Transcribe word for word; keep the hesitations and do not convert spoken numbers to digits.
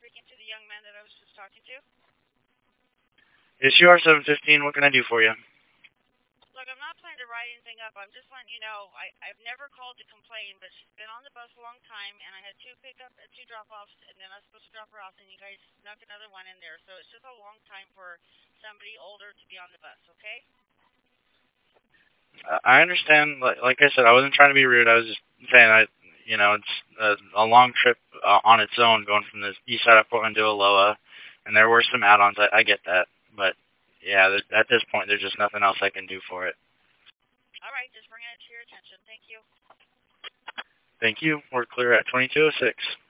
speaking to the young man that I was just talking to? It's U R seven fifteen. What can I do for you? Look, I'm not planning to write anything up. I'm just letting you know I, I've never called to complain, but she's been on the bus a long time, and I had two pickup, uh, two drop-offs, and then I was supposed to drop her off, and you guys snuck another one in there. So it's just a long time for somebody older to be on the bus, okay? Uh, I understand. Like, like I said, I wasn't trying to be rude. I was just saying I, you know, it's a, a long trip uh, on its own going from the east side of Portland to Aloha, and there were some add-ons. I, I get that, but yeah, th- at this point, there's just nothing else I can do for it. All right, just bringing it to your attention. Thank you. Thank you. We're clear at twenty-two oh six.